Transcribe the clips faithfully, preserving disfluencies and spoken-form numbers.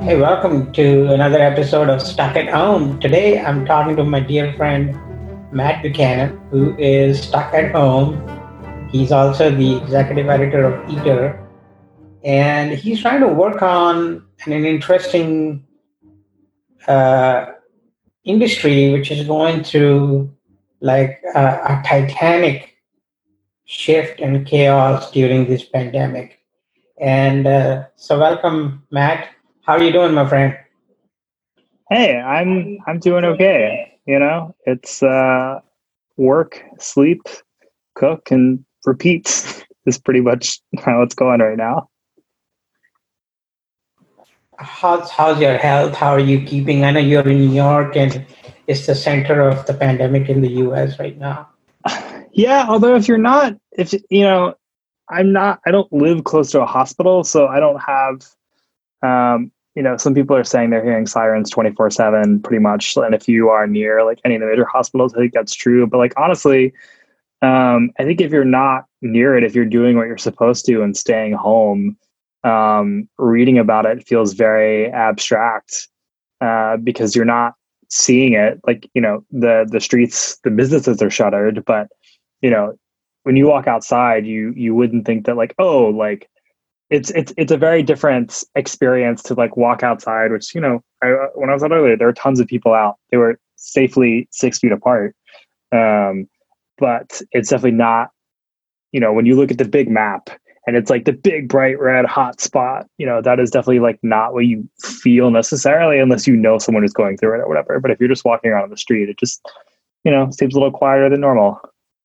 Hey, welcome to another episode of Stuck at Home. Today I'm talking to my dear friend Matt Buchanan, who is stuck at home. He's also the executive editor of Eater, and he's trying to work on an interesting uh, industry which is going through like uh, a titanic shift and chaos during this pandemic. And uh, so, welcome, Matt. How are you doing, my friend? Hey, I'm I'm doing okay. You know, it's uh, work, sleep, cook, and repeat is pretty much how it's going right now. How's how's your health? How are you keeping? I know you're in New York and it's the center of the pandemic in the U S right now. Yeah, although if you're not, if you know, I'm not. I don't live close to a hospital, so I don't have. Um, you know, some people are saying they're hearing sirens twenty-four seven, pretty much. And if you are near like any of the major hospitals, I think that's true. But like honestly, Um, I think if you're not near it, if you're doing what you're supposed to and staying home, um, reading about it feels very abstract uh, because you're not seeing it. Like, you know, the the streets, the businesses are shuttered, but you know, when you walk outside, you you wouldn't think that like, oh, like it's it's it's a very different experience to like walk outside. Which you know, I, when I was out earlier, there were tons of people out. They were safely six feet apart. Um, but it's definitely not, you know, when you look at the big map and it's like the big bright red hot spot, you know, that is definitely like not what you feel necessarily unless you know someone who's going through it or whatever. But if you're just walking around on the street, it just, you know, seems a little quieter than normal.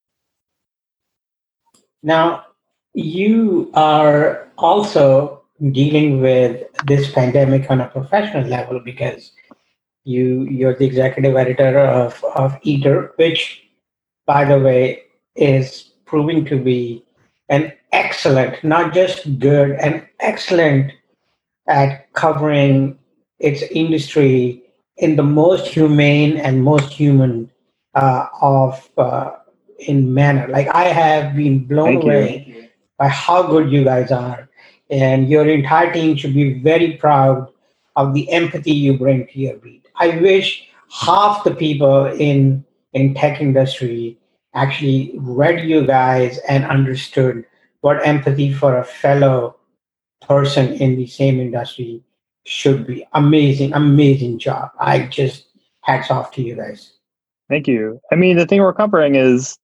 Now, you are also dealing with this pandemic on a professional level because you you're the executive editor of, of Eater, which by the way is proving to be an excellent, not just good, an excellent at covering its industry in the most humane and most human uh, of uh, in manner. Like I have been blown Thank you. away by how good you guys are, and your entire team should be very proud of the empathy you bring to your beat. I wish half the people in in tech industry actually read you guys and understood what empathy for a fellow person in the same industry should be. Amazing, amazing job. I just hats off to you guys. Thank you. I mean, the thing we're covering is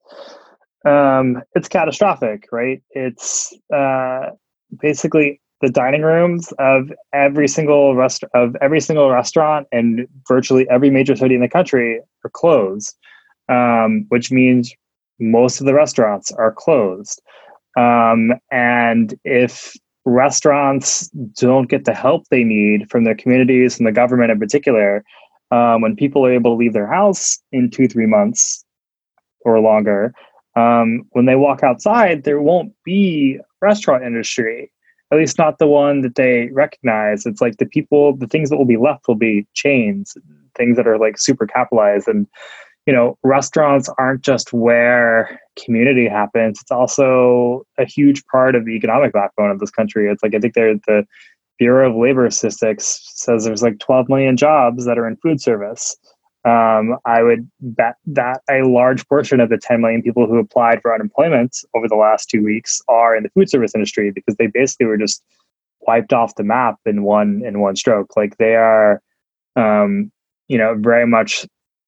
um, it's catastrophic, right? It's uh, basically the dining rooms of every single rest of every single restaurant and virtually every major city in the country are closed, um, which means most of the restaurants are closed. Um, and if restaurants don't get the help they need from their communities and the government in particular, um, when people are able to leave their house in two, three months or longer, um, when they walk outside, there won't be a restaurant industry, at least not the one that they recognize. It's like the people, the things that will be left will be chains, things that are like super capitalized. And, you know, restaurants aren't just where community happens. It's also a huge part of the economic backbone of this country. It's like, I think they're the Bureau of Labor Statistics says there's like twelve million jobs that are in food service. Um, I would bet that a large portion of the ten million people who applied for unemployment over the last two weeks are in the food service industry because they basically were just wiped off the map in one in one stroke. Like they are, um, you know, very much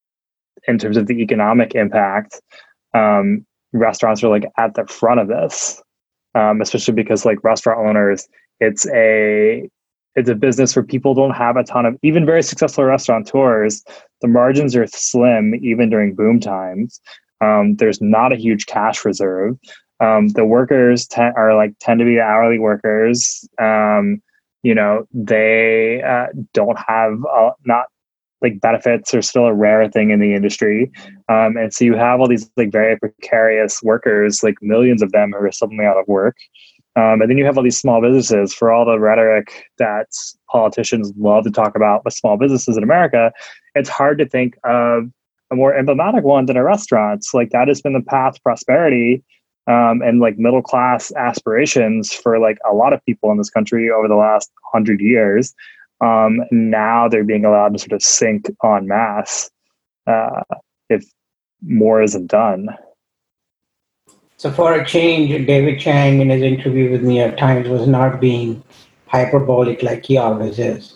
in terms of the economic impact. Um, restaurants are like at the front of this, um, especially because like restaurant owners, it's a it's a business where people don't have a ton of, even very successful restaurateurs, the margins are slim even during boom times. Um, there's not a huge cash reserve. Um, the workers te- are like tend to be hourly workers. Um, you know, they uh, don't have uh, not like benefits are still a rare thing in the industry. Um, and so you have all these like very precarious workers, like millions of them who are suddenly out of work. Um, and then you have all these small businesses. For all the rhetoric that politicians love to talk about with small businesses in America, it's hard to think of a more emblematic one than a restaurant. Like that has been the path to prosperity um, and like middle class aspirations for like a lot of people in this country over the last hundred years. Um, now they're being allowed to sort of sink en masse uh, if more isn't done. So for a change, David Chang in his interview with New York Times was not being hyperbolic like he always is.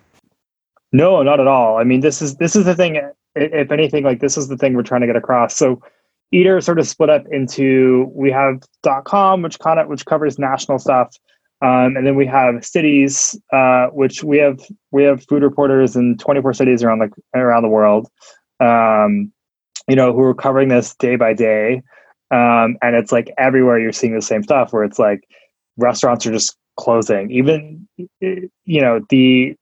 No, not at all. I mean, this is this is the thing. If anything, like this is the thing we're trying to get across. So Eater sort of split up into, we have .com, which kind of which covers national stuff, um, and then we have cities, uh, which we have we have food reporters in twenty-four cities around the around the world, um, you know, who are covering this day by day, um, and it's like everywhere you're seeing the same stuff, where it's like restaurants are just closing. Even you know the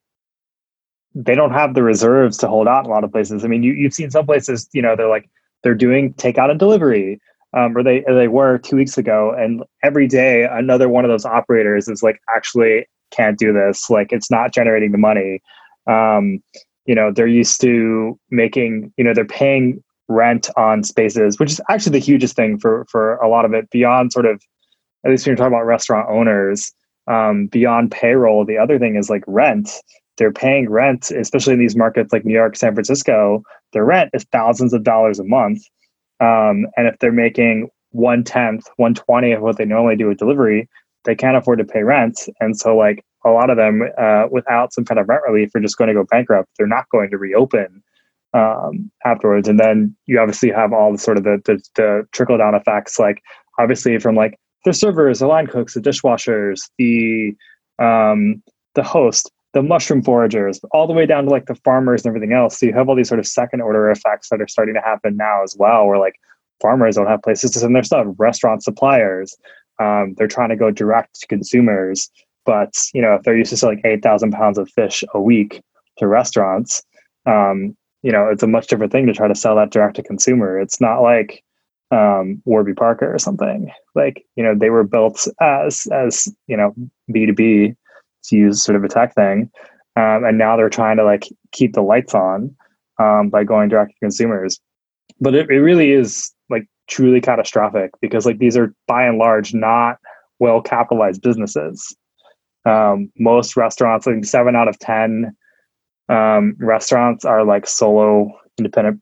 they don't have the reserves to hold out in a lot of places. I mean, you you've seen some places, you know, they're like. They're doing takeout and delivery, um, or they or they were two weeks ago, and every day another one of those operators is like, actually can't do this. Like, it's not generating the money. Um, you know, they're used to making, you know, they're paying rent on spaces, which is actually the hugest thing for for a lot of it. Beyond sort of, at least when you're talking about restaurant owners, um, beyond payroll, the other thing is like rent. They're paying rent, especially in these markets like New York, San Francisco. Their rent is thousands of dollars a month. Um, and if they're making one tenth, one twenty of what they normally do with delivery, they can't afford to pay rent. And so like a lot of them, uh, without some kind of rent relief, are just going to go bankrupt. They're not going to reopen um, afterwards. And then you obviously have all the sort of the, the, the trickle down effects, like obviously from like the servers, the line cooks, the dishwashers, the um, the host, the mushroom foragers, all the way down to like the farmers and everything else. So you have all these sort of second order effects that are starting to happen now as well, where like farmers don't have places to send their stuff, restaurant suppliers, um, they're trying to go direct to consumers. But, you know, if they're used to selling eight thousand pounds of fish a week to restaurants, um, you know, it's a much different thing to try to sell that direct to consumer. It's not like um, Warby Parker or something. Like, you know, they were built as, as, you know, B two B, to use sort of a tech thing. Um, and now they're trying to like keep the lights on um, by going direct to consumers. But it, it really is like truly catastrophic, because like these are by and large not well capitalized businesses. Um, most restaurants, like seven out of ten um, restaurants are like solo independent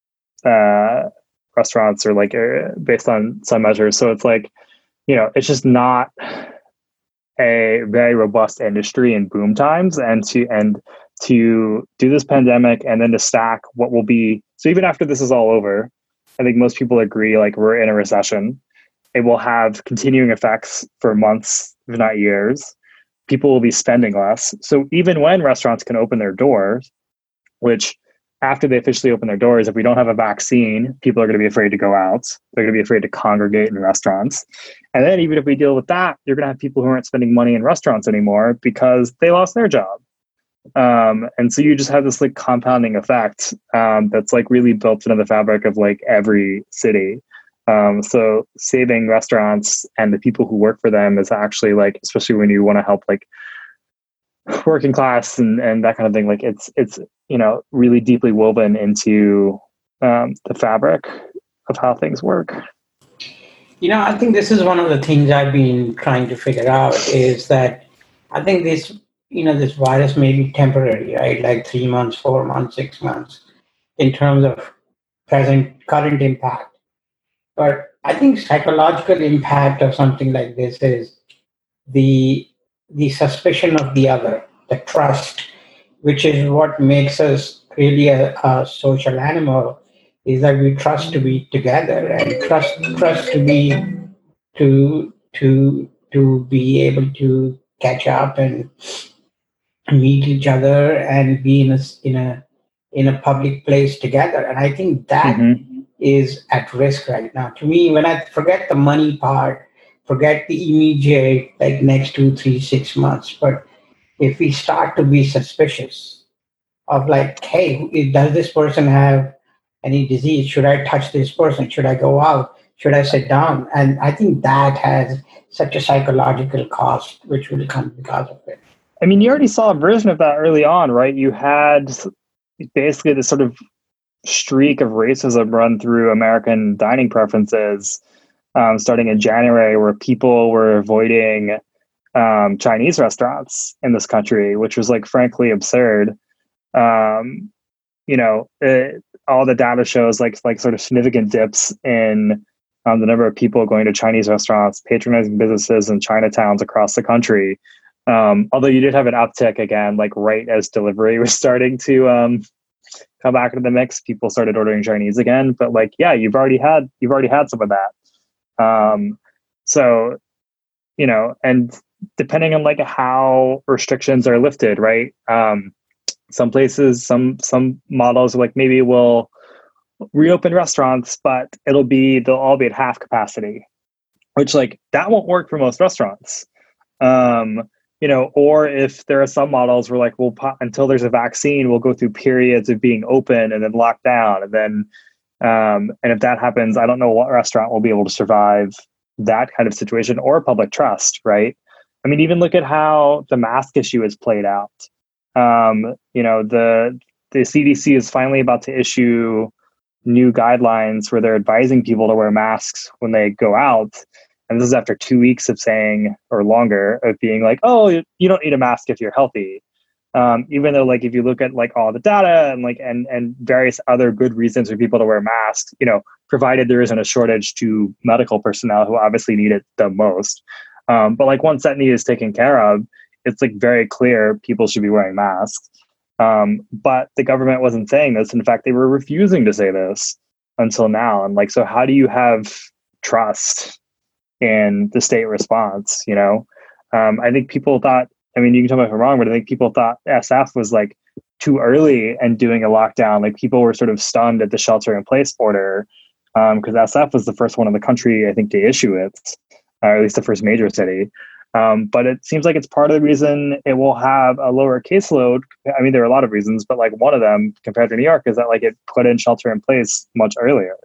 uh, restaurants, or like uh, based on some measures. So it's like, you know, it's just not a very robust industry in boom times. And to and to do this pandemic and then to stack what will be, so even after this is all over, I think most people agree like we're in a recession. It will have continuing effects for months, if not years. People will be spending less. So even when restaurants can open their doors, which after they officially open their doors, if we don't have a vaccine, people are going to be afraid to go out. They're going to be afraid to congregate in restaurants. And then even if we deal with that, you're going to have people who aren't spending money in restaurants anymore because they lost their job. Um, and so you just have this like compounding effect um, that's like really built into the fabric of like every city. Um, so saving restaurants and the people who work for them is actually like, especially when you want to help like working class and, and that kind of thing, like it's, it's, you know, really deeply woven into um, the fabric of how things work. You know, I think this is one of the things I've been trying to figure out is that I think this, you know, this virus may be temporary, right? Like three months, four months, six months in terms of present current impact. But I think psychological impact of something like this is the the suspicion of the other, the trust, which is what makes us really a, a social animal, is that we trust to be together and trust trust to be to to to be able to catch up and meet each other and be in a in a in a public place together. And I think that mm-hmm. is at risk right now. To me, when I forget the money part, forget the immediate, like next two, three, six months. But if we start to be suspicious of like, hey, does this person have any disease? Should I touch this person? Should I go out? Should I sit down? And I think that has such a psychological cost, which will come because of it. I mean, you already saw a version of that early on, right? You had basically this sort of streak of racism run through American dining preferences um, starting in January, where people were avoiding um, Chinese restaurants in this country, which was like frankly absurd. Um, you know, it, all the data shows like like sort of significant dips in um, the number of people going to Chinese restaurants, patronizing businesses in Chinatowns across the country. Um, although you did have an uptick again, like right as delivery was starting to um, come back into the mix, people started ordering Chinese again. But like, yeah, you've already had you've already had some of that. Um, so, you know, and depending on like how restrictions are lifted, right? Um, some places, some some models like maybe will reopen restaurants, but it'll be they'll all be at half capacity, which like that won't work for most restaurants. Um, you know, or if there are some models where like we'll until there's a vaccine, we'll go through periods of being open and then locked down, and then um, and if that happens, I don't know what restaurant will be able to survive that kind of situation or public trust, right? I mean, even look at how the mask issue is played out. Um, you know, the the C D C is finally about to issue new guidelines where they're advising people to wear masks when they go out. And this is after two weeks of saying, or longer, of being like, oh, you don't need a mask if you're healthy. Um, even though, like, if you look at like all the data and like and and various other good reasons for people to wear masks, you know, provided there isn't a shortage to medical personnel who obviously need it the most. Um, but like once that need is taken care of, it's like very clear people should be wearing masks. Um, but the government wasn't saying this. In fact, they were refusing to say this until now. And like, so how do you have trust in the state response? You know, um, I think people thought, I mean, you can tell me if I'm wrong, but I think people thought S F was like too early and doing a lockdown. Like people were sort of stunned at the shelter in place order because um, S F was the first one in the country, I think, to issue it, or at least the first major city. Um, but it seems like it's part of the reason it will have a lower caseload. I mean, there are a lot of reasons, but like one of them compared to New York is that like it put in shelter in place much earlier.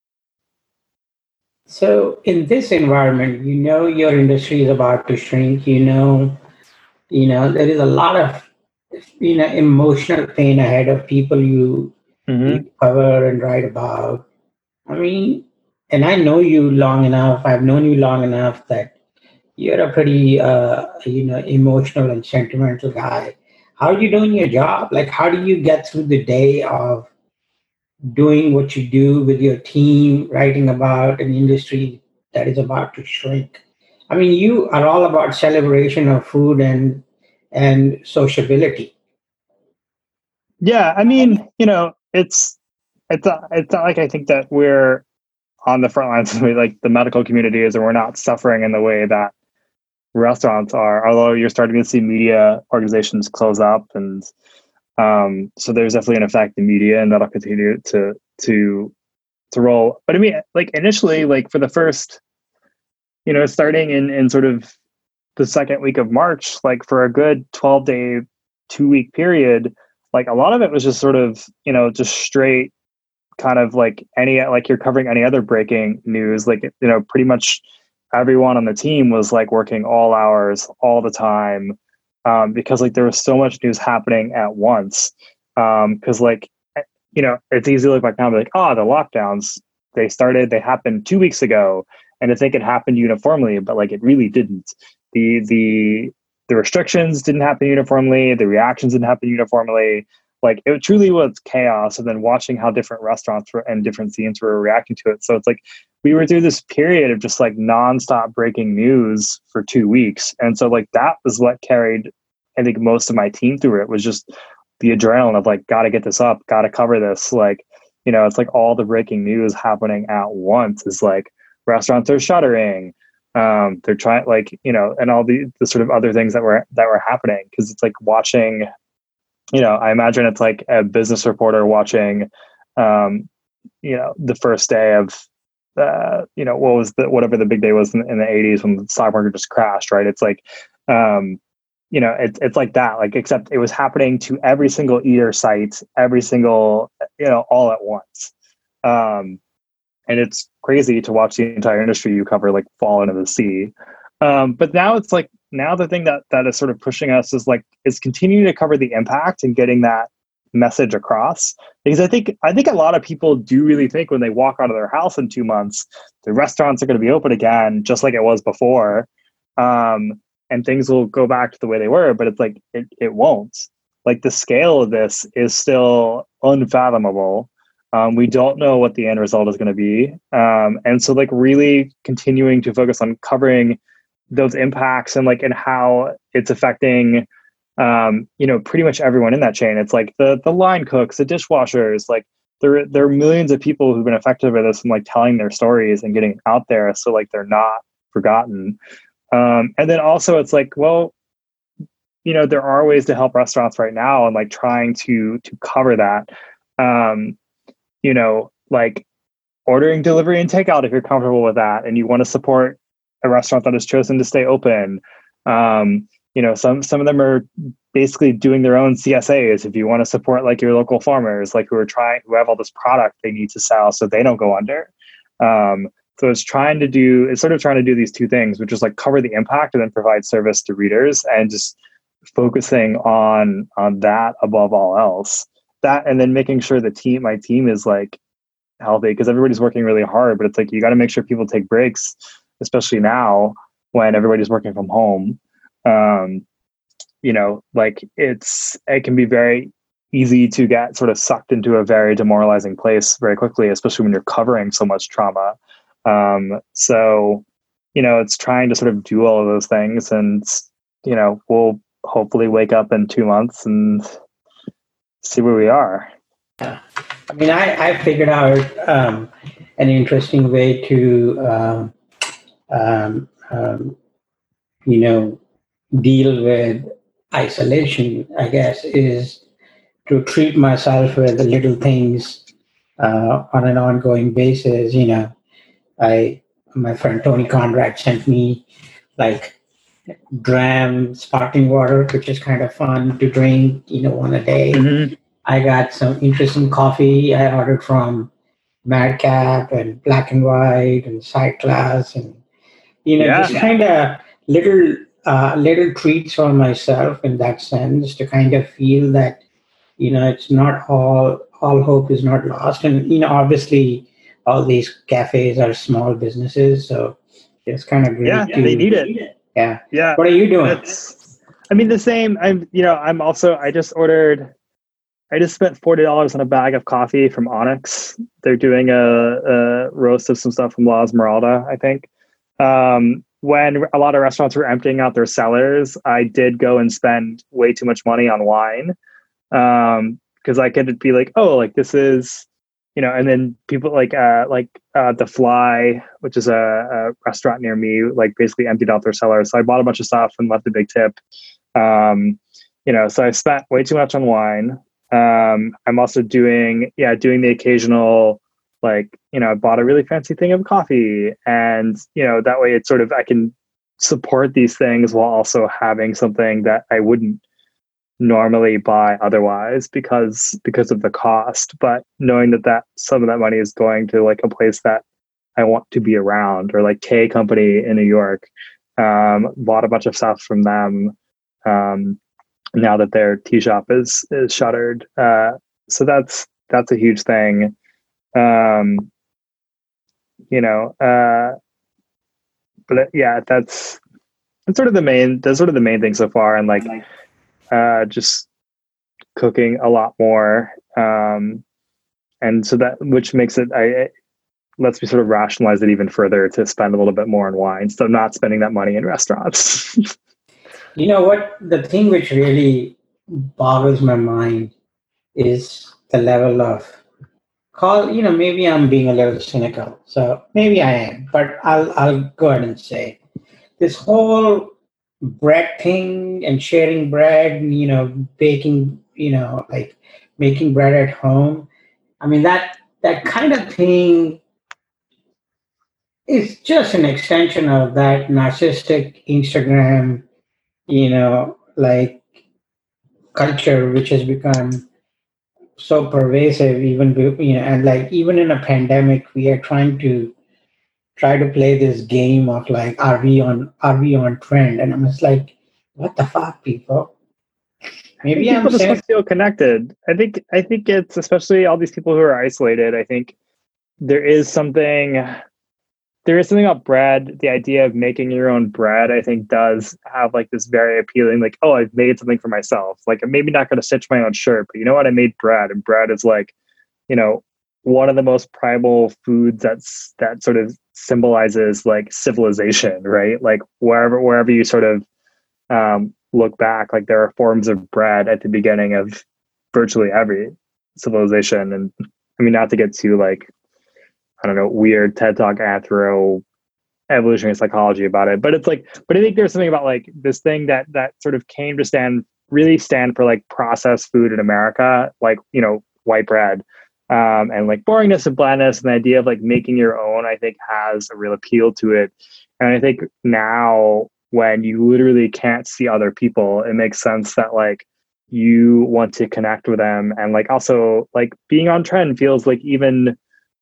So in this environment, you know, your industry is about to shrink, you know, you know, there is a lot of, you know, emotional pain ahead of people you, mm-hmm. you cover and write about. I mean, and I know you long enough, I've known you long enough that you're a pretty, uh, you know, emotional and sentimental guy. How are you doing your job? Like, how do you get through the day of doing what you do with your team, writing about an industry that is about to shrink? I mean, you are all about celebration of food and and sociability. Yeah, I mean, you know, it's it's a, it's not like I think that we're on the front lines of like the medical community is, and we're not suffering in the way that restaurants are, although you're starting to see media organizations close up, and um, so there's definitely an effect in media, and that'll continue to to to roll. But I mean, like initially, like for the first, you know, starting in in sort of the second week of March, like for a good twelve day, two week period, like a lot of it was just sort of, you know, just straight kind of like any like you're covering any other breaking news, like, you know, pretty much everyone on the team was like working all hours all the time um, because like there was so much news happening at once. Um, Cause like, you know, it's easy to look back now and be like, oh, the lockdowns, they started, they happened two weeks ago and to think it happened uniformly, but like it really didn't. The, the, the restrictions didn't happen uniformly. The reactions didn't happen uniformly. Like it truly was chaos. And then watching how different restaurants were and different scenes were reacting to it. So it's like, we were through this period of just like nonstop breaking news for two weeks. And so like that was what carried, I think, most of my team through it, was just the adrenaline of like, got to get this up, got to cover this. Like, you know, it's like all the breaking news happening at once is like restaurants are shuttering. Um, they're trying like, you know, and all the, the sort of other things that were, that were happening. Cause it's like watching, you know, I imagine it's like a business reporter watching, um, you know, the first day of, uh, you know, what was the, whatever the big day was in, in the eighties when the stock market just crashed, right? It's like, um, you know, it's it's like that, like, except it was happening to every single eater site, every single, you know, all at once. Um, and it's crazy to watch the entire industry you cover, like fall into the sea. Um, but now it's like, now the thing that, that is sort of pushing us is like, is continuing to cover the impact and getting that message across, because I think I think a lot of people do really think when they walk out of their house in two months, the restaurants are going to be open again, just like it was before. Um, and things will go back to the way they were, but it's like it, it won't. Like the scale of this is still unfathomable. Um, we don't know what the end result is going to be. Um, and so like really continuing to focus on covering those impacts and like and how it's affecting um, you know, pretty much everyone in that chain. It's like the the line cooks, the dishwashers, like there there are millions of people who've been affected by this and like telling their stories and getting out there so like they're not forgotten. Um, and then also it's like, well, you know, there are ways to help restaurants right now and like trying to to cover that. Um, you know, like ordering delivery and takeout if you're comfortable with that and you want to support a restaurant that has chosen to stay open. Um, you know, some some of them are basically doing their own C S As if you want to support like your local farmers, like who are trying, who have all this product they need to sell so they don't go under. Um, so it's trying to do, it's sort of trying to do these two things, which is like cover the impact and then provide service to readers and just focusing on on that above all else. That and then making sure the team, my team is like healthy because everybody's working really hard, but it's like you got to make sure people take breaks, especially now when everybody's working from home. Um, you know, like it's it can be very easy to get sort of sucked into a very demoralizing place very quickly, especially when you're covering so much trauma. Um, so, you know, it's trying to sort of do all of those things, and you know, we'll hopefully wake up in two months and see where we are. Yeah. I mean, I, I figured out um, an interesting way to, um, um, um, you know, deal with isolation, I guess, is to treat myself with the little things uh, on an ongoing basis. You know, I my friend Tony Conrad sent me like Dram sparkling water, which is kind of fun to drink, you know, one a day. Mm-hmm. I got some interesting coffee I ordered from Madcap and Black and White and Side Class, and you know, Yeah. just kind of little uh, little treats for myself in that sense to kind of feel that, you know, it's not all all hope is not lost. And you know, obviously, all these cafes are small businesses, so it's kind of great. Yeah, to, they need it. Yeah. Yeah. What are you doing? It's, I mean, the same. I'm, you know, I'm also, I just ordered, I just spent forty dollars on a bag of coffee from Onyx. They're doing a, a roast of some stuff from La Esmeralda, I think. Um, when a lot of restaurants were emptying out their cellars, I did go and spend way too much money on wine. Um, because I could be like, oh, like this is, you know, and then people like, uh, like uh, The Fly, which is a, a restaurant near me, like basically emptied out their cellars. So I bought a bunch of stuff and left a big tip. Um, you know, so I spent way too much on wine. Um, I'm also doing, yeah, doing the occasional, like, you know, I bought a really fancy thing of coffee, and, you know, that way it's sort of, I can support these things while also having something that I wouldn't normally buy otherwise because, because of the cost, but knowing that that some of that money is going to like a place that I want to be around, or like K Company in New York, um, bought a bunch of stuff from them. Um, now that their tea shop is is shuttered, uh, so that's that's a huge thing. Um, you know, uh, but yeah, that's that's sort of the main that's sort of the main thing so far, and like uh, just cooking a lot more, um, and so that which makes it I it lets me sort of rationalize it even further to spend a little bit more on wine, so I'm not spending that money in restaurants. You know what? The thing which really boggles my mind is the level of call. You know, maybe I'm being a little cynical, so maybe I am, but I'll I'll go ahead and say this whole bread thing and sharing bread, you know, baking, you know, like making bread at home. I mean, that that kind of thing is just an extension of that narcissistic Instagram, you know, like culture, which has become so pervasive, even, you know, and like even in a pandemic, we are trying to try to play this game of like, are we on, are we on trend? And I'm just like, what the fuck, people? Maybe people I'm just saying, want to feel connected. I think, I think it's especially all these people who are isolated. I think there is something there is something about bread. The idea of making your own bread, I think, does have like this very appealing, like, oh, I've made something for myself. Like, I'm maybe not going to stitch my own shirt, but you know what? I made bread, and bread is like, you know, one of the most primal foods that's that sort of symbolizes like civilization, right? Like wherever wherever you sort of um, look back, like there are forms of bread at the beginning of virtually every civilization. And I mean, not to get too like, I don't know, weird TED Talk anthro evolutionary psychology about it, but it's like, but I think there's something about like this thing that that sort of came to stand, really stand for like processed food in America, like, you know, white bread, um, and like boringness and blandness, and the idea of like making your own, I think has a real appeal to it. And I think now when you literally can't see other people, it makes sense that like you want to connect with them. And like also like being on trend feels like even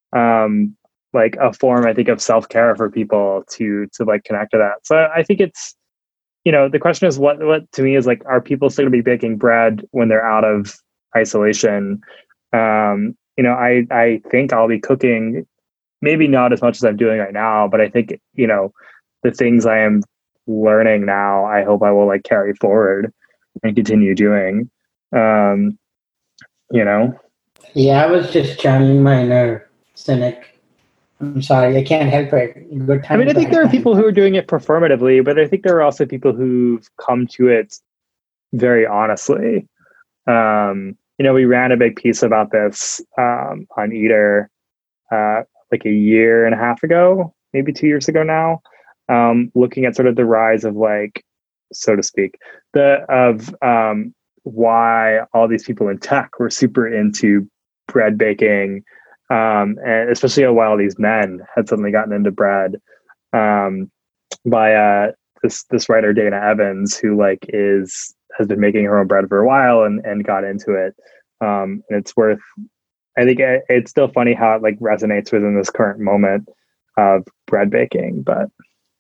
um like a form, I think, of self-care for people to to like connect to that. So I think it's, you know, the question is what what to me is like, are people still gonna be baking bread when they're out of isolation? Um, you know, I I think I'll be cooking, maybe not as much as I'm doing right now, but I think, you know, the things I am learning now, I hope I will like carry forward and continue doing. Um, you know. Yeah, I was just channeling my inner cynic. I'm sorry, I can't help it. Good time. I mean, I think there are people who are doing it performatively, but I think there are also people who've come to it very honestly. Um, you know, we ran a big piece about this um, on Eater uh, like a year and a half ago, maybe two years ago now, um, looking at sort of the rise of like, so to speak, the of um, why all these people in tech were super into bread baking. Um, and especially while these men had suddenly gotten into bread, um, by uh, this this writer Dana Evans, who like is has been making her own bread for a while and and got into it. Um, and it's worth. I think it, it's still funny how it like resonates within this current moment of bread baking. But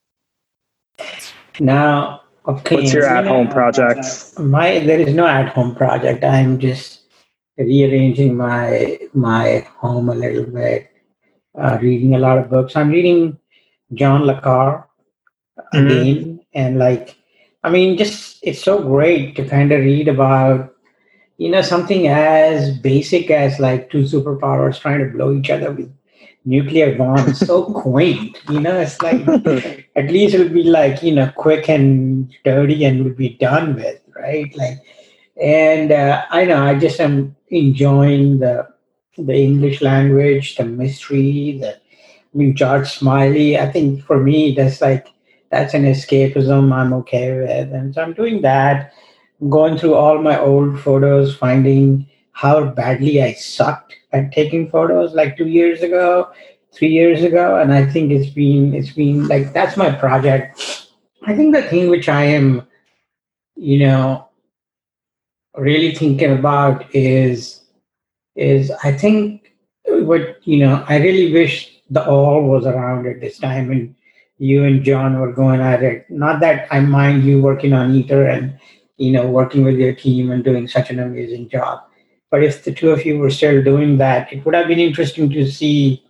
now, okay, what's your at-home project? My there is no at-home project. I'm just rearranging my my home a little bit, uh, reading a lot of books. I'm reading John Le Carre again, mm-hmm. and like, I mean, just it's so great to kind of read about, you know, something as basic as like two superpowers trying to blow each other with nuclear bombs. So quaint, you know. It's like at least it would be like, you know, quick and dirty and would be done with, right? Like. And uh, I know I just am enjoying the the English language, the mystery, the I mean George Smiley. I think for me that's like that's an escapism I'm okay with. And so I'm doing that, going through all my old photos, finding how badly I sucked at taking photos like two years ago, three years ago. And I think it's been it's been like that's my project. I think the thing which I am, you know, really thinking about is is I think what, you know, I really wish the all was around at this time and you and John were going at it. Not that I mind you working on Eater and, you know, working with your team and doing such an amazing job, but if the two of you were still doing that, it would have been interesting to see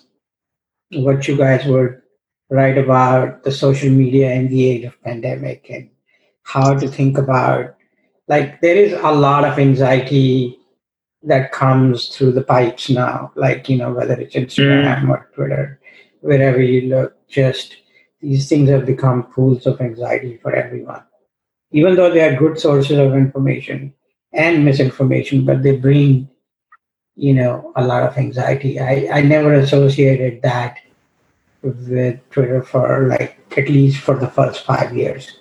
what you guys would write about the social media in the age of pandemic and how to think about. Like, there is a lot of anxiety that comes through the pipes now, like, you know, whether it's Instagram mm. or Twitter, wherever you look, just these things have become pools of anxiety for everyone. Even though they are good sources of information and misinformation, but they bring, you know, a lot of anxiety. I, I never associated that with Twitter for like, at least for the first five years.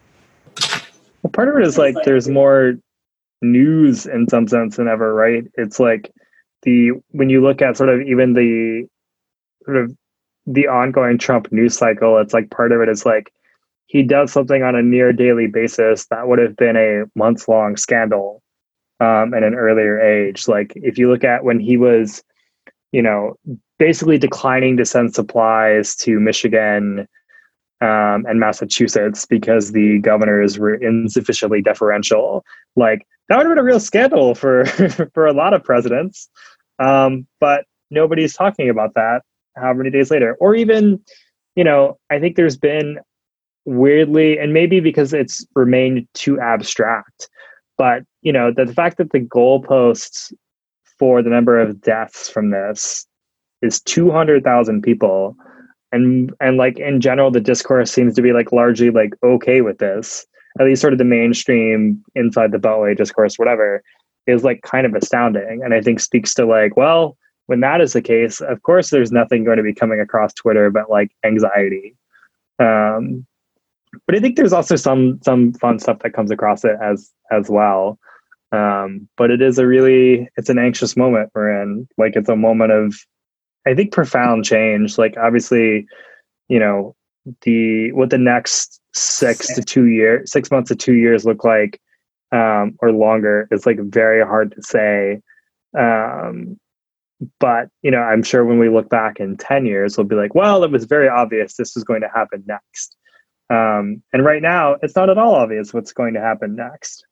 Well, part of it is like there's more news in some sense than ever, right? It's like the when you look at sort of even the sort of the ongoing Trump news cycle, it's like part of it is like he does something on a near daily basis that would have been a months long scandal um, in an earlier age. Like if you look at when he was, you know, basically declining to send supplies to Michigan Um, and Massachusetts because the governors were insufficiently deferential. Like that would have been a real scandal for for a lot of presidents, um, but nobody's talking about that. How many days later? Or even you know, I think there's been weirdly, and maybe because it's remained too abstract, but you know, the, the fact that the goalposts for the number of deaths from this is two hundred thousand people, and and like in general, the discourse seems to be like largely like okay with this, at least sort of the mainstream inside the Beltway discourse, whatever, is like kind of astounding, and I think speaks to like, well, when that is the case, of course, there's nothing going to be coming across Twitter but like anxiety. Um, but I think there's also some some fun stuff that comes across it as as well. Um, but it is a really, it's an anxious moment we're in. Like it's a moment of, I think, profound change. Like obviously, you know, the what the next six to two years, six months to two years look like, um, or longer, is like very hard to say. Um, but you know, I'm sure when we look back in ten years, we'll be like, well, it was very obvious this was going to happen next. Um, and right now, it's not at all obvious what's going to happen next.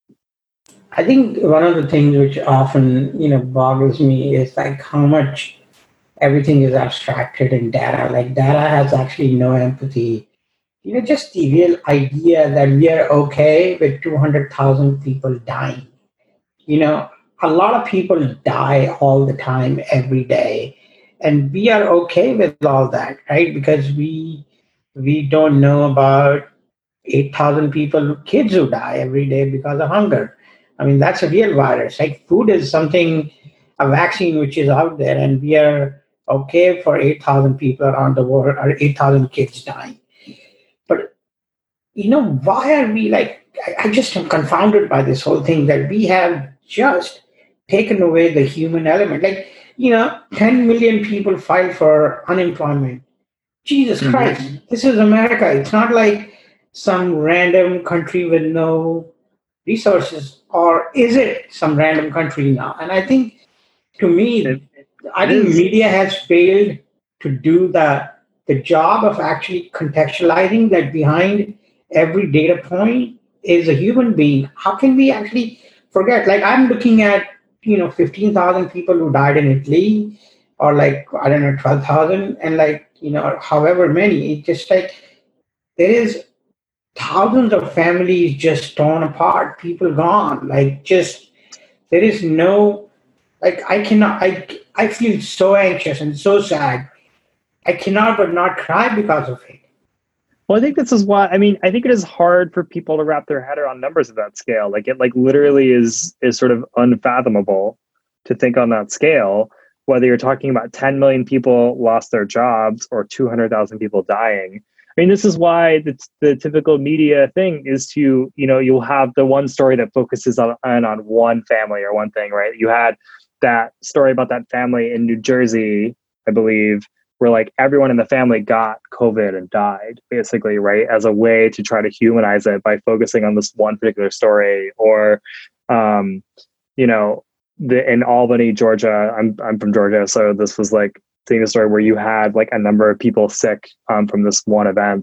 I think one of the things which often, you know, boggles me is like how much everything is abstracted in data. Like data has actually no empathy. You know, just the real idea that we are okay with two hundred thousand people dying. You know, a lot of people die all the time, every day. And we are okay with all that, right? Because we we don't know about eight thousand people, kids who die every day because of hunger. I mean, that's a real virus. Like food is something, a vaccine which is out there, and we are okay for eight thousand people around the world or eight thousand kids dying. But, you know, why are we like, I, I just am confounded by this whole thing that we have just taken away the human element. Like, you know, ten million people filed for unemployment. Jesus mm-hmm. Christ, this is America. It's not like some random country with no resources, or is it some random country now? And I think, to me, it, I think is. media has failed to do the the job of actually contextualizing that behind every data point is a human being. How can we actually forget? Like I'm looking at, you know, fifteen thousand people who died in Italy, or like, I don't know, twelve thousand, and like, you know, however many. It's just like there is thousands of families just torn apart, people gone. Like just, there is no, like I cannot, I, I feel so anxious and so sad. I cannot but not cry because of it. Well, I think this is why, I mean, I think it is hard for people to wrap their head around numbers of that scale. Like it like literally is, is sort of unfathomable to think on that scale, whether you're talking about ten million people lost their jobs or two hundred thousand people dying. I mean, this is why the, the typical media thing is to, you know, you'll have the one story that focuses on, on, on one family or one thing, right? You had that story about that family in New Jersey, I believe, where like everyone in the family got COVID and died, basically, right? As a way to try to humanize it by focusing on this one particular story. Or, um, you know, the, in Albany, Georgia, I'm I'm from Georgia, so this was like seeing a story where you had like a number of people sick um, from this one event,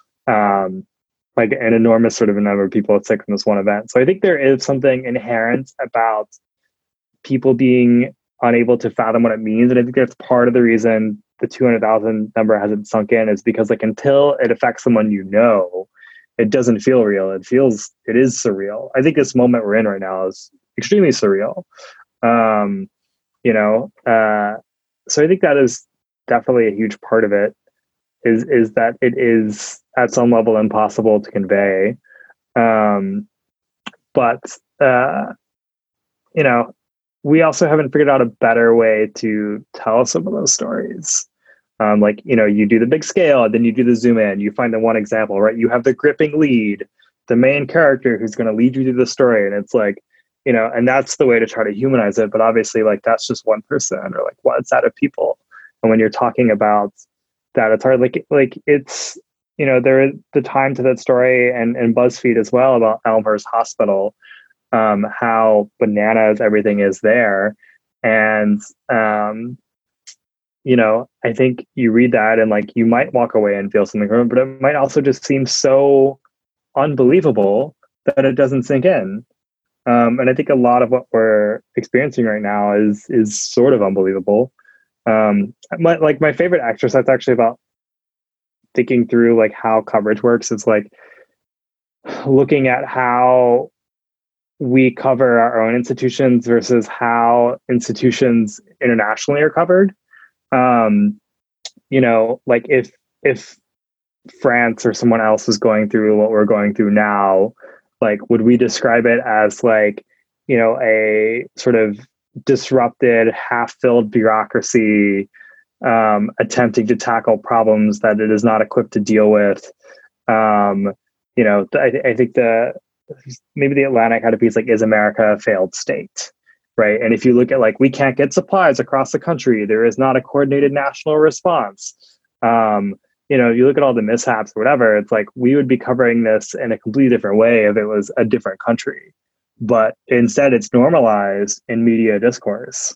um, like an enormous sort of a number of people sick from this one event. So I think there is something inherent about people being unable to fathom what it means. And I think that's part of the reason the two hundred thousand number hasn't sunk in, is because like until it affects someone, you know, it doesn't feel real. It feels, it is surreal. I think this moment we're in right now is extremely surreal. Um, you know, uh, so I think that is definitely a huge part of it, is, is that it is at some level impossible to convey. Um, but, uh, you know, we also haven't figured out a better way to tell some of those stories. Um, like, you know, you do the big scale, and then you do the zoom in, you find the one example, right? You have the gripping lead, the main character who's going to lead you through the story. And it's like, you know, and that's the way to try to humanize it. But obviously, like, that's just one person or like one set of people. And when you're talking about that, it's hard. Like, like it's, you know, there is the time to that story, and, and BuzzFeed as well, about Elmhurst Hospital, um, how bananas everything is there. And, um, you know, I think you read that and like, you might walk away and feel something from it, but it might also just seem so unbelievable that it doesn't sink in. Um, and I think a lot of what we're experiencing right now is, is sort of unbelievable. Um, my, like my favorite exercise actually about thinking through like how coverage works, it's like looking at how we cover our own institutions versus how institutions internationally are covered. Um, you know, like if if France or someone else is going through what we're going through now, like would we describe it as like, you know, a sort of disrupted, half-filled bureaucracy um, attempting to tackle problems that it is not equipped to deal with? Um, you know, I, I think the maybe the Atlantic had a piece like, is America a failed state? Right. And if you look at like, we can't get supplies across the country, there is not a coordinated national response. Um, you know, you look at all the mishaps or whatever, it's like we would be covering this in a completely different way if it was a different country. But instead, it's normalized in media discourse.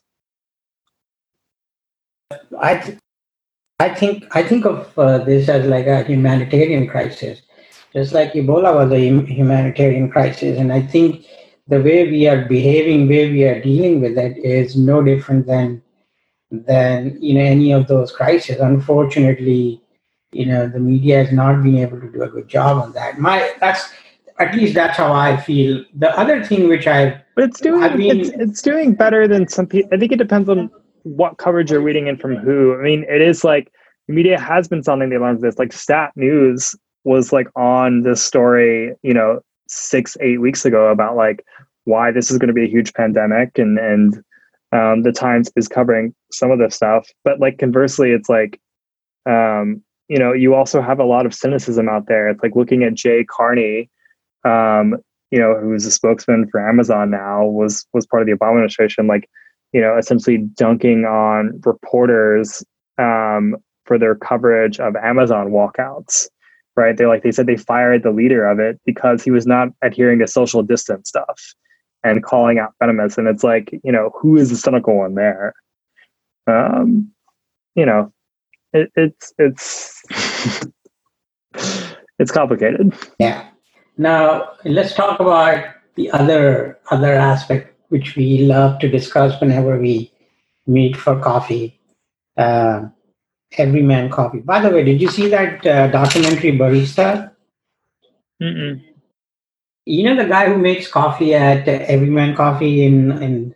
I, th- I think I think of uh, this as like a humanitarian crisis, just like Ebola was a hum- humanitarian crisis, and I think the way we are behaving, way we are dealing with it, is no different than than you know any of those crises. Unfortunately, you know the media has not been able to do a good job on that. My that's at least that's how I feel. The other thing which I but it's doing I mean, it's it's doing better than some people. I think it depends on what coverage you're reading in from who. I mean, it is like the media has been sounding the alarms. This like Stat News was like on this story, you know, six eight weeks ago about like why this is going to be a huge pandemic, and and um, the Times is covering some of this stuff. But like conversely, it's like um, you know, you also have a lot of cynicism out there. It's like looking at Jay Carney, um, you know, who's a spokesman for Amazon now, was was part of the Obama administration, like, you know, essentially dunking on reporters um, for their coverage of Amazon walkouts, right? They like they said they fired the leader of it because he was not adhering to social distance stuff and calling out venomous. And it's like, you know, who is the cynical one there? Um, you know, it, it's it's it's complicated. Yeah. Now let's talk about the other other aspect which we love to discuss whenever we meet for coffee. Uh, Everyman Coffee. By the way, did you see that uh, documentary Barista? Mm-mm. You know the guy who makes coffee at uh, Everyman Coffee in in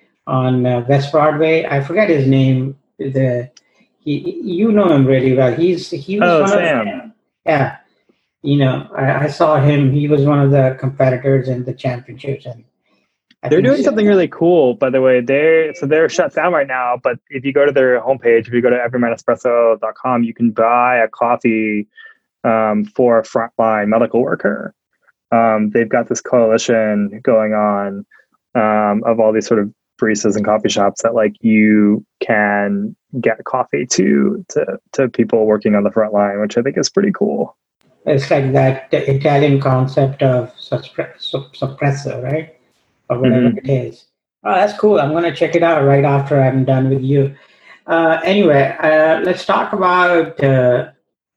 on uh, West Broadway. I forget his name. The he, you know him really well. He's he was Oh, one Sam. of yeah. You know, I, I saw him. He was one of the competitors in the championships, and I they're think doing so. something really cool, by the way. They're so they're shut down right now. But if you go to their homepage, if you go to everyman espresso dot com, you can buy a coffee um, for a frontline medical worker. Um, they've got this coalition going on um, of all these sort of baristas and coffee shops that like you can get coffee to to to people working on the front line, which I think is pretty cool. It's like that Italian concept of suppre- suppressor, right? Or whatever Mm-hmm. it is. Oh, that's cool. I'm going to check it out right after I'm done with you. Uh, anyway, uh, let's talk about uh,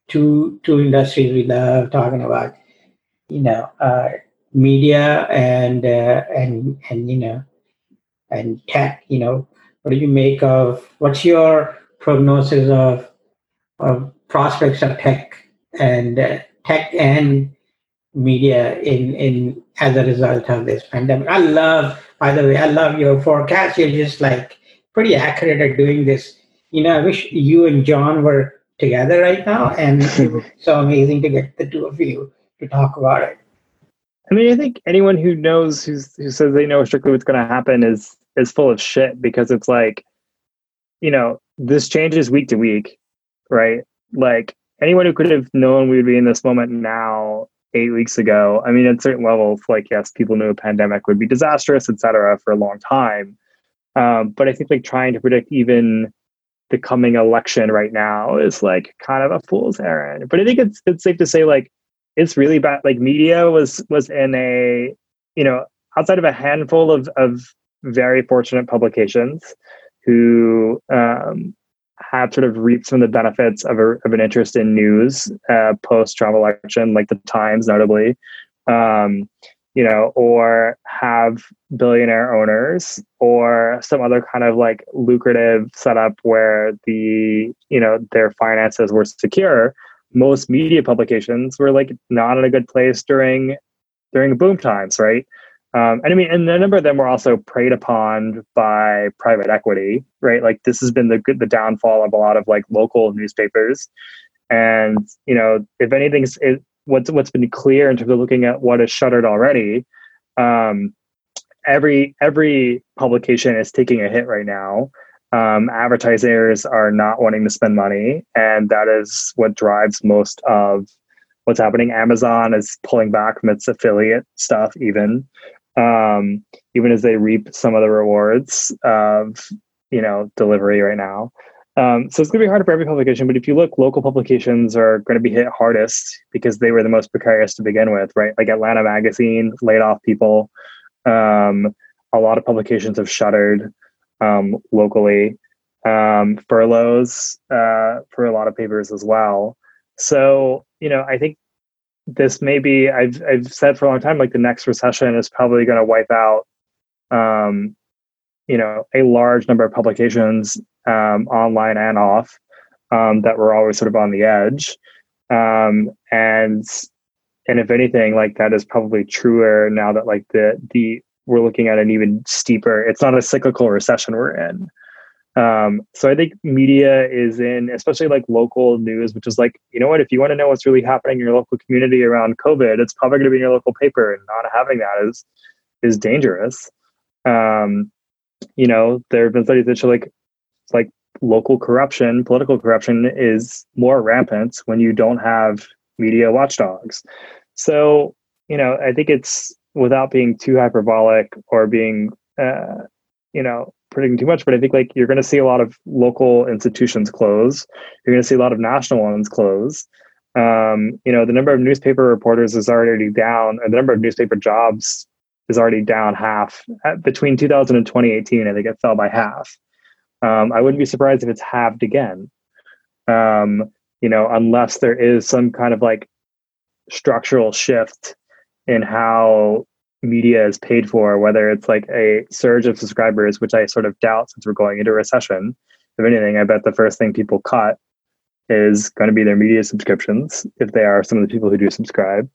two two industries we love talking about. You know, uh, media and uh, and and you know and tech. You know, what do you make of? What's your prognosis of of prospects of tech and uh, tech and media in in as a result of this pandemic? I love, by the way, I love your forecast. You're just like pretty accurate at doing this. You know, I wish you and John were together right now, and it would be so amazing to get the two of you to talk about it. I mean, I think anyone who knows who's, who says they know strictly what's going to happen is is full of shit, because it's like, you know, this changes week to week, right? Like anyone who could have known we would be in this moment now eight weeks ago. I mean, at certain levels, like, yes, people knew a pandemic would be disastrous, et cetera, for a long time. Um, but I think like trying to predict even the coming election right now is like kind of a fool's errand. But I think it's it's safe to say like it's really bad. Like media was was in a, you know, outside of a handful of of very fortunate publications who um, have sort of reaped some of the benefits of, a, of an interest in news uh, post-Trump election, like the Times, notably, um, you know, or have billionaire owners or some other kind of like lucrative setup where the, you know, their finances were secure. most media publications were like not in a good place during during boom times, right? Um, and I mean, and a number of them were also preyed upon by private equity, right? Like this has been the the downfall of a lot of like local newspapers. And you know, if anything's it, what's what's been clear in terms of looking at what is shuttered already, um, every every publication is taking a hit right now. Um, advertisers are not wanting to spend money, and that is what drives most of what's happening. Amazon is pulling back from its affiliate stuff, even um, even as they reap some of the rewards of you know delivery right now. Um, so it's going to be harder for every publication. But if you look, local publications are going to be hit hardest because they were the most precarious to begin with, right? Like Atlanta Magazine laid off people. Um, a lot of publications have shuttered um, locally. Um, furloughs uh, for a lot of papers as well. So, you know, I think this may be, I've, I've said for a long time, like the next recession is probably going to wipe out, um, you know, a large number of publications um, online and off um, that were always sort of on the edge. Um, and, and if anything, like that is probably truer now that like the, the, we're looking at an even steeper, it's not a cyclical recession we're in. Um, so I think media is in, especially like local news, which is like, you know what, if you want to know what's really happening in your local community around COVID, it's probably going to be in your local paper, and not having that is, is dangerous. Um, you know, there have been studies that show like, like local corruption, political corruption is more rampant when you don't have media watchdogs. So, you know, I think it's, without being too hyperbolic or being, uh, you know, predicting too much, but I think like you're going to see a lot of local institutions close. You're going to see a lot of national ones close. Um, you know, the number of newspaper reporters is already down, and the number of newspaper jobs is already down half. At, between two thousand and twenty eighteen, I think it fell by half. Um, I wouldn't be surprised if it's halved again. Um, you know, unless there is some kind of like structural shift in how media is paid for, whether it's like a surge of subscribers, which I sort of doubt since we're going into a recession. If anything, I bet the first thing people cut is going to be their media subscriptions, if they are some of the people who do subscribe.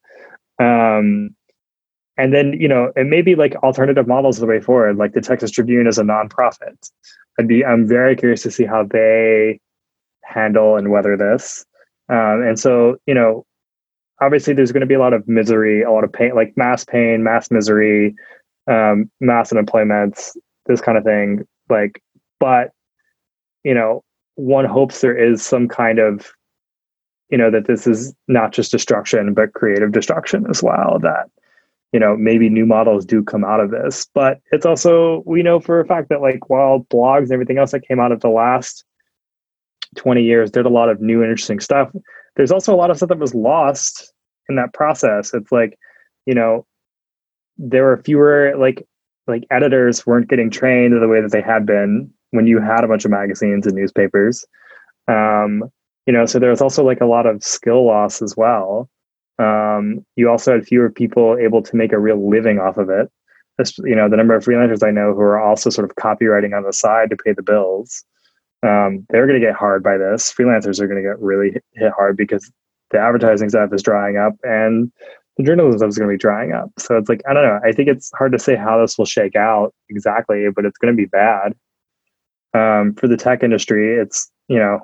Um, and then, you know, it may be like alternative models the way forward, like the Texas Tribune is a nonprofit. I'd be, I'm very curious to see how they handle and weather this. Um, and so, you know, obviously there's going to be a lot of misery, a lot of pain, like mass pain, mass misery, um, mass unemployment, this kind of thing. Like, but, you know, one hopes there is some kind of, you know, that this is not just destruction, but creative destruction as well, that, you know, maybe new models do come out of this. But it's also, we know for a fact that like, while blogs and everything else that came out of the last twenty years did a lot of new and interesting stuff, there's also a lot of stuff that was lost in that process. It's like, you know, there were fewer, like, like editors weren't getting trained in the way that they had been when you had a bunch of magazines and newspapers. Um, you know, so there was also like a lot of skill loss as well. Um, you also had fewer people able to make a real living off of it. This, you know, the number of freelancers I know who are also sort of copywriting on the side to pay the bills. Um, they're going to get hard by this. Freelancers are going to get really hit hard because the advertising stuff is drying up and the journalism stuff is going to be drying up. So it's like, I don't know. I think it's hard to say how this will shake out exactly, but it's going to be bad. Um, for the tech industry, it's, you know,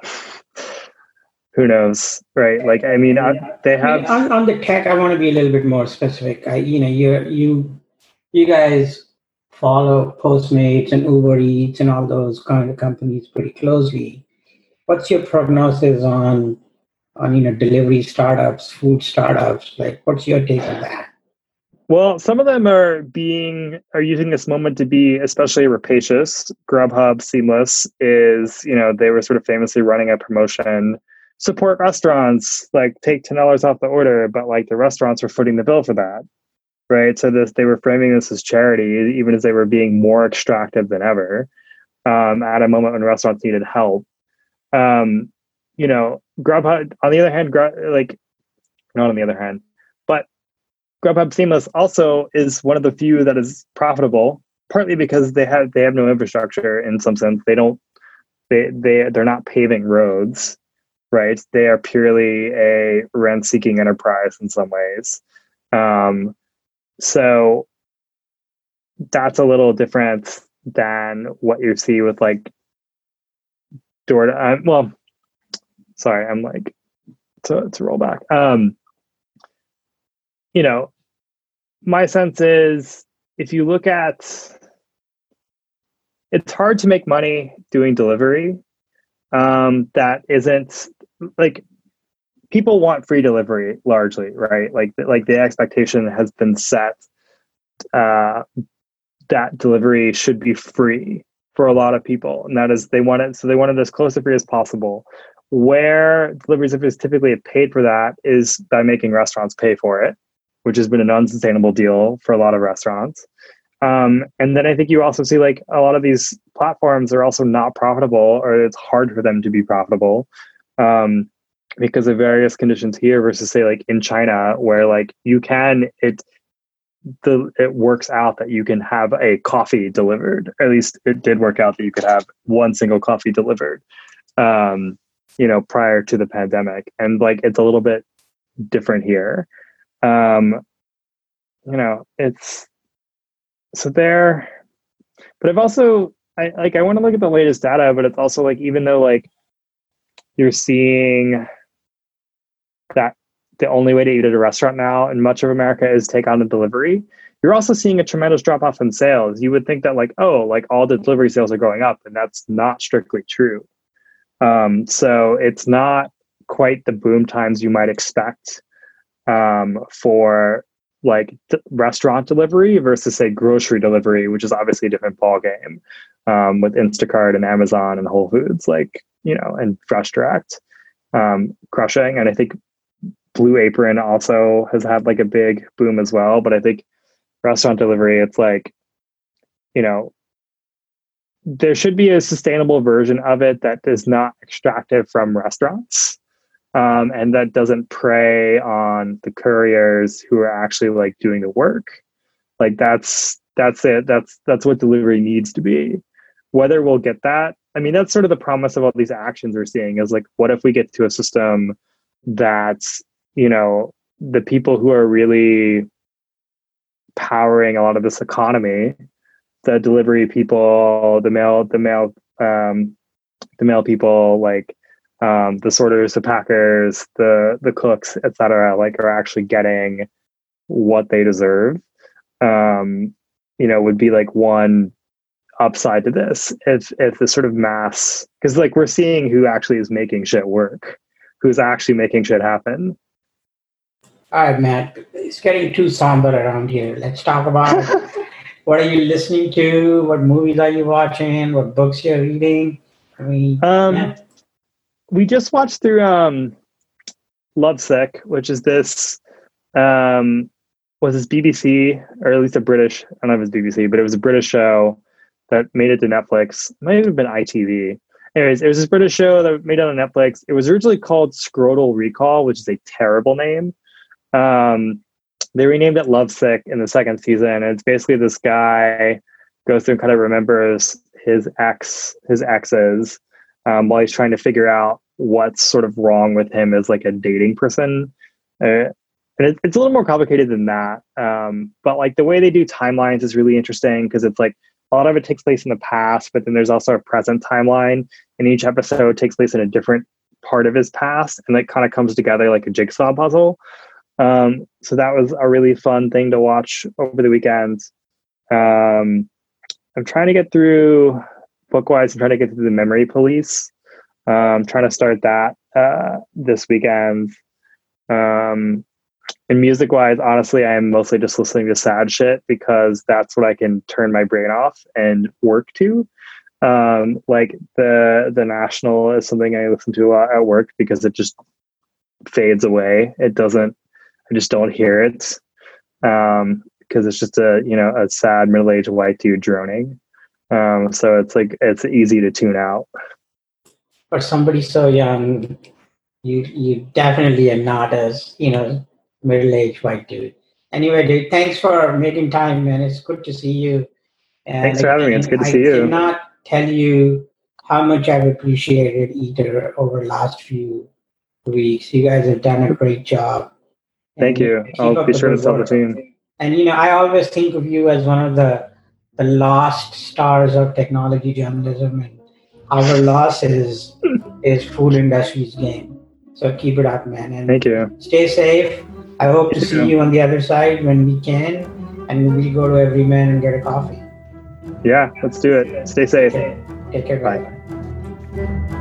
who knows, right? Like, I mean, I, they have I mean, on, on the tech. I want to be a little bit more specific. I, you know, you you you guys follow Postmates and Uber Eats and all those kind of companies pretty closely. What's your prognosis on on you know delivery startups, food startups? Like, what's your take on that? Well, some of them are being are using this moment to be especially rapacious. Grubhub, Seamless is, you know, they were sort of famously running a promotion, support restaurants, like take ten dollars off the order, but like the restaurants were footing the bill for that, right? So this they were framing this as charity, even as they were being more extractive than ever, um, at a moment when restaurants needed help. Um, you know, Grubhub, on the other hand, Grub, like, not on the other hand, but Grubhub Seamless also is one of the few that is profitable, partly because they have they have no infrastructure in some sense. They don't they they they're not paving roads. right? They are purely a rent-seeking enterprise in some ways. Um, so that's a little different than what you see with like Door. Uh, well, sorry, I'm like to to roll back. Um, you know, my sense is if you look at, it's hard to make money doing delivery. Um, that isn't like people want free delivery largely, right? Like like the expectation has been set uh, that delivery should be free for a lot of people, and that is they want it. So they want it as close to free as possible. Where deliveries is typically paid for that is by making restaurants pay for it, which has been an unsustainable deal for a lot of restaurants. Um, and then I think you also see like a lot of these platforms are also not profitable, or it's hard for them to be profitable um, because of various conditions here versus say like in China, where like you can, it, the, it works out that you can have a coffee delivered, or at least it did work out that you could have one single coffee delivered, um, you know, prior to the pandemic. And like, it's a little bit different here. Um, you know, it's, so there, but I've also, I like, I want to look at the latest data, but it's also like, even though like you're seeing that the only way to eat at a restaurant now in much of America is take on a delivery, you're also seeing a tremendous drop off in sales. You would think that like, oh, like all the delivery sales are going up, and that's not strictly true. Um, so it's not quite the boom times you might expect um, for like d- restaurant delivery versus say grocery delivery, which is obviously a different ballgame um, with Instacart and Amazon and Whole Foods, like, you know, and Fresh Direct um, crushing. And I think Blue Apron also has had like a big boom as well. But I think restaurant delivery, it's like, you know, there should be a sustainable version of it that is not extractive from restaurants. Um, and that doesn't prey on the couriers who are actually like doing the work. Like that's that's it. That's that's what delivery needs to be. Whether we'll get that, I mean, that's sort of the promise of all these actions we're seeing is like, what if we get to a system that's, you know, the people who are really powering a lot of this economy, the delivery people, the mail, the mail, um, the mail people, like. Um, the sorters, the packers, the the cooks, et cetera, like are actually getting what they deserve. Um, you know, would be like one upside to this if if the sort of mass, because like we're seeing who actually is making shit work, who's actually making shit happen. All right, Matt, it's getting too somber around here. Let's talk about what are you listening to, what movies are you watching, what books you're reading. I mean, um, yeah. We just watched through um, Lovesick, which is this um, was this B B C, or at least a British, I don't know if it's B B C, but it was a British show that made it to Netflix. It might have been I T V. Anyways, it was this British show that made it on Netflix. It was originally called Scrotal Recall, which is a terrible name. Um, they renamed it Lovesick in the second season. And it's basically this guy goes through and kind of remembers his ex, his exes, Um, while he's trying to figure out what's sort of wrong with him as like a dating person. Uh, and it, it's a little more complicated than that. Um, but like the way they do timelines is really interesting because it's like a lot of it takes place in the past, but then there's also a present timeline, and each episode takes place in a different part of his past, and it kind of comes together like a jigsaw puzzle. Um, so that was a really fun thing to watch over the weekend. Um, I'm trying to get through book-wise. I'm trying to get through The Memory Police. Um, trying to start that uh, this weekend. Um, and music-wise, honestly, I am mostly just listening to sad shit because that's what I can turn my brain off and work to. Um, like the the National is something I listen to a lot at work because it just fades away. It doesn't. I just don't hear it um, because it's just a you know a sad middle-aged white dude droning. Um, so it's like it's easy to tune out. For somebody so young, you you definitely are not as you know middle-aged white dude. Anyway, dude, thanks for making time, man. It's good to see you. And thanks for having me. It's good to I see you. cannot tell you how much I've appreciated Eater over the last few weeks. You guys have done a great job. Thank And you. keep I'll up be the sure to good tell the work. team. And you know, I always think of you as one of the the lost stars of technology journalism, and our loss is is food industry's game. So keep it up, man, and Thank you. stay safe. I hope to You see too. you on the other side when we can, and we'll go to Everyman and get a coffee. Yeah, let's do it. Stay safe. Okay. Take care, Bye. guys.